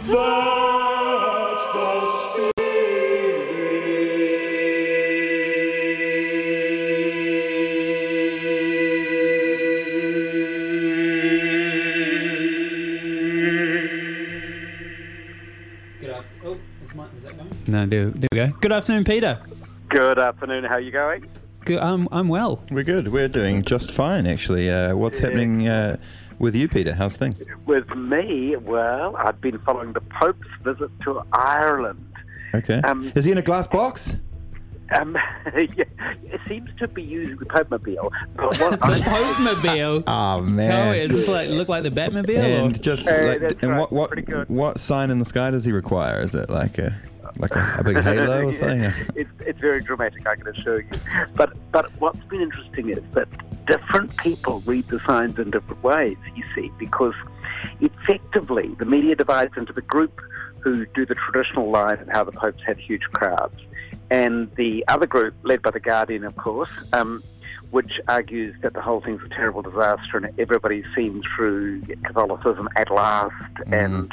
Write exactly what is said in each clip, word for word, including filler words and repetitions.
That's the spirit. Good afternoon. Oh, is, my, is that going? No, there, there we go. Good afternoon, Peter. Good afternoon. How are you going? Good, um, I'm well. We're good. We're doing just fine, actually. Uh, what's happening uh, with you, Peter? How's things? With me, well, I've been following the Pope's visit to Ireland. Okay. Um, Is he in a glass box? Um, yeah, it seems to be using the Pope-mobile. But what I- Pope-mobile? Oh, Tell man. me, does this like, look like the Batmobile? And or? just Hey, like, that's and right. what what Pretty good. what sign in the sky does he require? Is it like a like a, a big halo or something? Yeah, it's, it's very dramatic, I can assure you. But but what's been interesting is that different people read the signs in different ways, you see, because effectively the media divides into the group who do the traditional line of how the popes had huge crowds, and the other group, led by The Guardian, of course, um, which argues that the whole thing's a terrible disaster and everybody's seen through Catholicism at last, Mm-hmm. and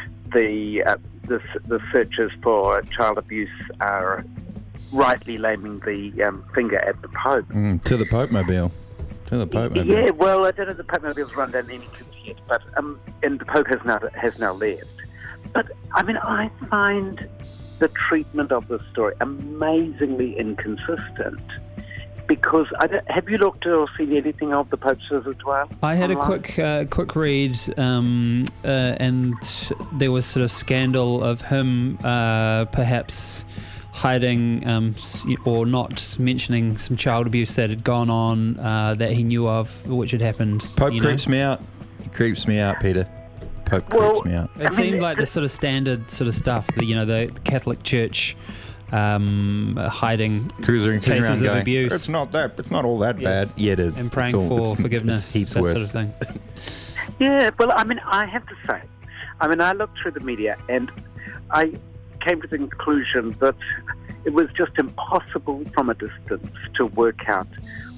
the, uh, the the searches for child abuse are rightly laming the um, finger at the Pope. Mm, to the Pope-mobile. To the Pope-mobile. Yeah, well, I don't know if the Pope-mobile's run down any troops yet, but um, and the Pope has now has now left. But I mean, I find the treatment of this story amazingly inconsistent. Because I don't, have you looked or seen anything of the Pope's visit to Ireland? I had online? a quick uh, quick read, um, uh, and there was sort of scandal of him uh, perhaps hiding um, s- or not mentioning some child abuse that had gone on uh, that he knew of, which had happened. Pope you know? creeps me out. He creeps me out, Peter. Pope Well, creeps me out. It I mean, seemed like the it's- sort of standard sort of stuff that, you know, the Catholic Church um, hiding Cruising, cruising cases around of going, abuse. It's not that. It's not all that Yes. bad. Yeah, it is. and praying It's all- for it's- forgiveness, It's heaps that worse. sort of thing. Yeah, well, I mean, I have to say, I mean, I looked through the media and I came to the conclusion that it was just impossible from a distance to work out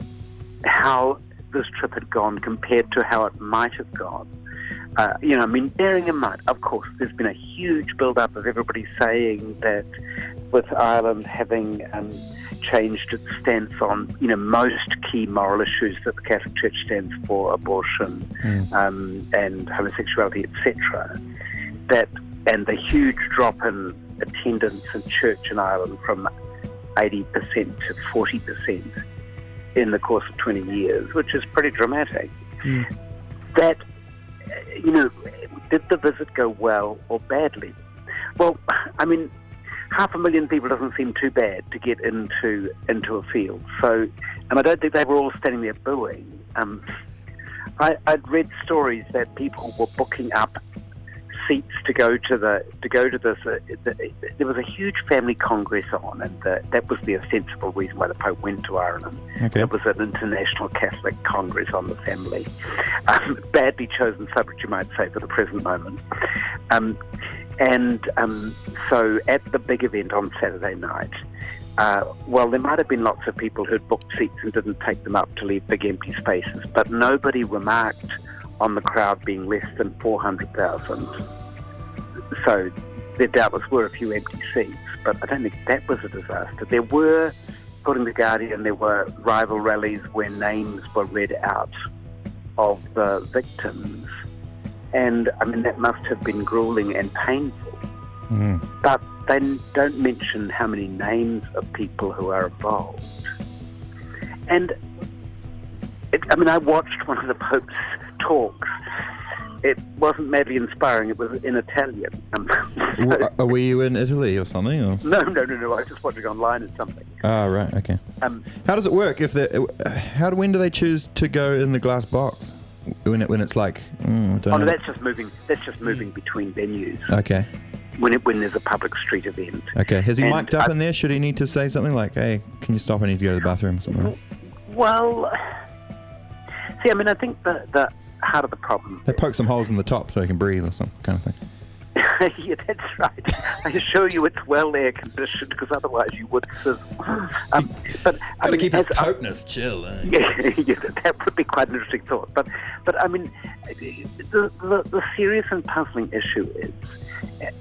how this trip had gone compared to how it might have gone. Uh, you know, I mean, bearing in mind, of course, there's been a huge build-up of everybody saying that with Ireland having um, changed its stance on, you know, most key moral issues that the Catholic Church stands for, abortion Mm. um, and homosexuality, et cetera, that, and the huge drop in attendance in church in Ireland from eighty percent to forty percent in the course of twenty years, which is pretty dramatic. Mm. That, you know, did the visit go well or badly? Well, I mean, half a million people doesn't seem too bad to get into into a field. So, and I don't think they were all standing there booing. Um, I, I'd read stories that people were booking up seats to go to the to go to this. Uh, the, there was a huge family congress on, and the, that was the ostensible reason why the Pope went to Ireland. Okay. It was an international Catholic congress on the family. Um, badly chosen subject, you might say, for the present moment. Um, and um, so at the big event on Saturday night, uh, well, there might have been lots of people who'd booked seats and didn't take them up to leave big empty spaces, but nobody remarked on the crowd being less than four hundred thousand. So there doubtless were a few empty seats, but I don't think that was a disaster. There were, according to The Guardian, there were rival rallies where names were read out of the victims. And, I mean, that must have been grueling and painful. Mm. But they don't mention how many names of people who are involved. And, it, I mean, I watched one of the Pope's talks. It wasn't madly inspiring. It was in Italian. Um, so- W- uh, were you in Italy or something? Or? no, no, no, no. I was just watching online or something. Ah, right. Okay. Um, How does it work? If the how when do they choose to go in the glass box? When it when it's like mm, I don't oh, know. no, that's just moving. That's just moving between venues Okay. when it when there's a public street event. Okay. Has he And mic'd up I- in there? Should he need to say something like, "Hey, can you stop? I need to go to the bathroom" or something? Well, see, I mean, I think the the heart of the problem. They poke some holes in the top so he can breathe or some kind of thing. Yeah, that's right. I assure you, it's well air conditioned because otherwise you would sizzle. Um, but I Gotta mean, keep his as I- popeness chill. Eh? Yeah, yeah, that would be quite an interesting thought. But, but I mean, the, the, the serious and puzzling issue is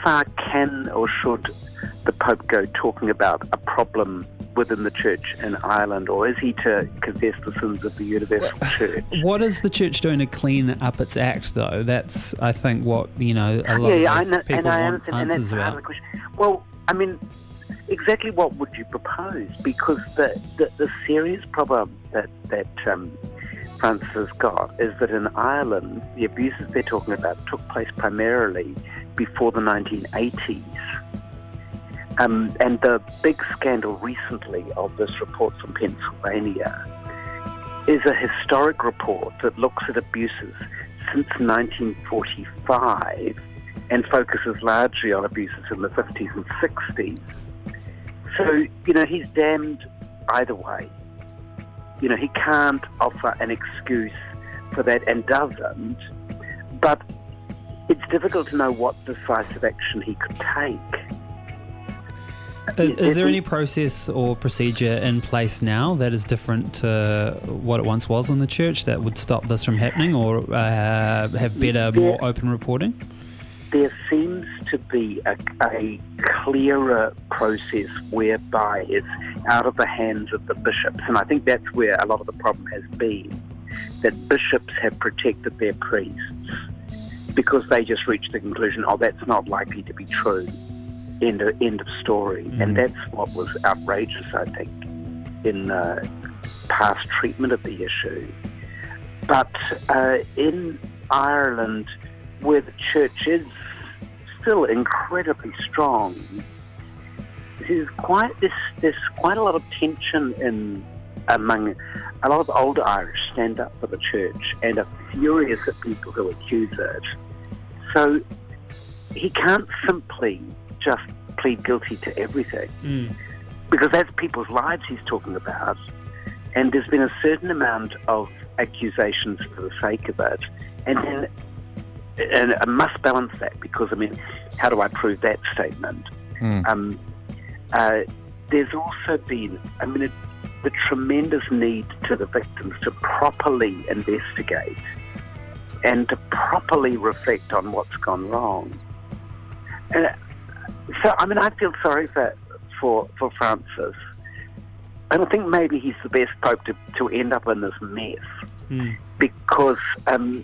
far can or should the Pope go talking about a problem within the church in Ireland, or is he to confess the sins of the universal church? What is the church doing to clean up its act, though? That's, I think, what, you know, a lot yeah, of yeah, I know, people and I want understand, and answers that's part about. of the question. Well, I mean, exactly what would you propose? Because the, the, the serious problem that, that um, Francis has got is that in Ireland, the abuses they're talking about took place primarily before the nineteen eighties. Um, and the big scandal recently of this report from Pennsylvania is a historic report that looks at abuses since nineteen forty-five and focuses largely on abuses in the fifties and sixties. So, you know, he's damned either way. You know, he can't offer an excuse for that and doesn't, but it's difficult to know what decisive action he could take. Is, is there any process or procedure in place now that is different to what it once was in the church that would stop this from happening, or uh, have better, more there, open reporting? There seems to be a, a clearer process whereby it's out of the hands of the bishops, and I think that's where a lot of the problem has been, that bishops have protected their priests because they just reached the conclusion, oh, that's not likely to be true. End of, end of story. Mm. And that's what was outrageous, I think, in uh, past treatment of the issue. But uh, in Ireland, where the church is still incredibly strong, there's quite this there's quite a lot of tension in among a lot of older Irish stand up for the church and are furious at people who accuse it. So he can't simply just plead guilty to everything, mm. because that's people's lives he's talking about, and there's been a certain amount of accusations for the sake of it, and then and I must balance that, because I mean, how do I prove that statement? Mm. Um, uh, there's also been, I mean, it, the tremendous need to the victims to properly investigate and to properly reflect on what's gone wrong. And so, I mean, I feel sorry for, for for Francis. And I think maybe he's the best pope to, to end up in this mess. Mm. Because um,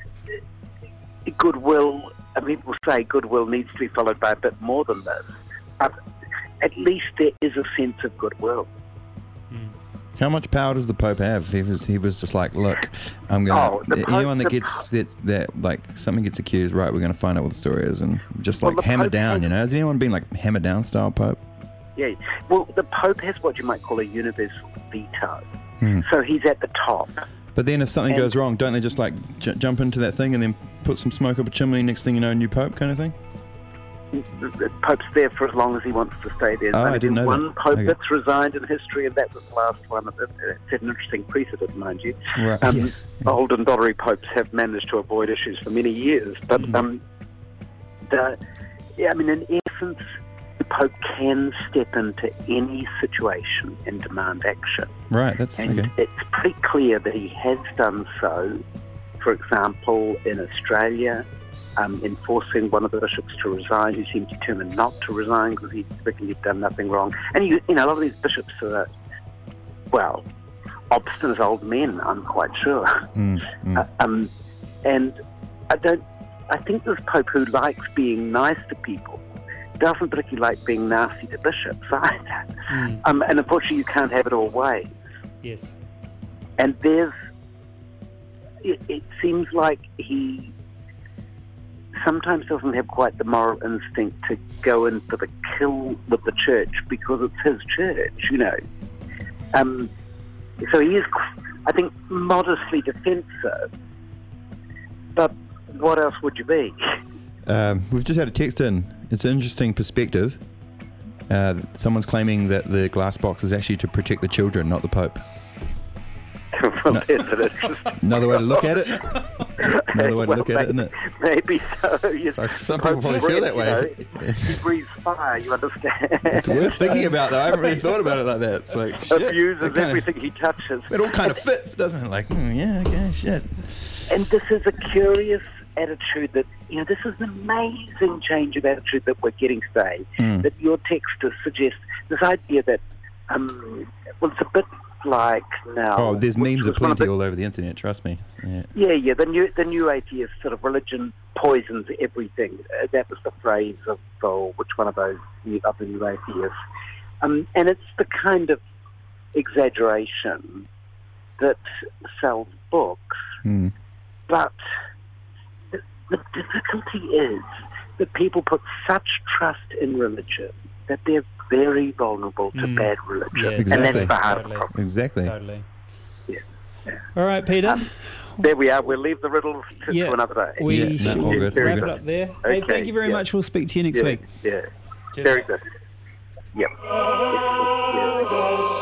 goodwill, I mean, people say goodwill needs to be followed by a bit more than this. But at least there is a sense of goodwill. Mm. How much power does the Pope have? He was he was just like, look, I'm gonna oh, Pope, anyone that gets that, that like something gets accused, right? We're gonna find out what the story is and just like well, hammer Pope down. Has, you know, has anyone been like hammer down style Pope? Yeah. Well, the Pope has what you might call a universal veto, hmm. so he's at the top. But then if something and, goes wrong, don't they just like j- jump into that thing and then put some smoke up a chimney? Next thing you know, new Pope kind of thing. The Pope's there for as long as he wants to stay there. Oh, I didn't know one that. Pope okay. that's resigned in history, and that was the last one. It's an interesting precedent, mind you. Right. Um, yeah. Old and doddery popes have managed to avoid issues for many years. But, mm. um, the, yeah, I mean, in essence, the Pope can step into any situation and demand action. Right, that's and okay. It's pretty clear that he has done so, for example, in Australia. Um, enforcing one of the bishops to resign, who seemed determined not to resign because he reckoned he'd done nothing wrong. And, you, you know, a lot of these bishops are, well, obstinate old men, I'm quite sure. Mm, mm. Uh, um, and I don't, I think this Pope who likes being nice to people doesn't particularly like being nasty to bishops either. Mm. Um, and unfortunately, you can't have it all ways. Yes. And there's, it, it seems like he sometimes doesn't have quite the moral instinct to go in for the kill with the church because it's his church, you know. Um, so he is, I think, modestly defensive. But what else would you be? Um, we've just had a text in. It's an interesting perspective. Uh, someone's claiming that the glass box is actually to protect the children, not the Pope. Well, no. Another way to look at it. Another way to well, look at maybe, it, isn't it? Maybe so. Yes. So some people probably feel that way. You know, he breathes fire, you understand. It's worth thinking about, though. I haven't really thought about it like that. It's like, shit. Abuses kinda, everything he touches. It all kind of fits, doesn't it? Like, mm, yeah, okay, shit. And this is a curious attitude that, you know, this is an amazing change of attitude that we're getting today, mm. that your text suggests this idea that, um, well, it's a bit like now. Oh, there's memes aplenty the, all over the internet, trust me. Yeah, yeah, yeah the new the new atheist sort of religion poisons everything. Uh, that was the phrase of, oh, which one of those of the new atheists. Um, and it's the kind of exaggeration that sells books. Mm. But the, the difficulty is that people put such trust in religion that they're very vulnerable to mm. bad religion. Yeah, exactly. And that's the hard totally. problem. Exactly. Totally. Yeah. yeah. All right, Peter. Um, there we are. We'll leave the riddles to, yeah, to another day. We yeah, no, all good. wrap All it good. up there. Okay, Hey, thank you very yeah. much. We'll speak to you next yeah, week. Yeah. Cheers. Very good. Yep. Yes, yes.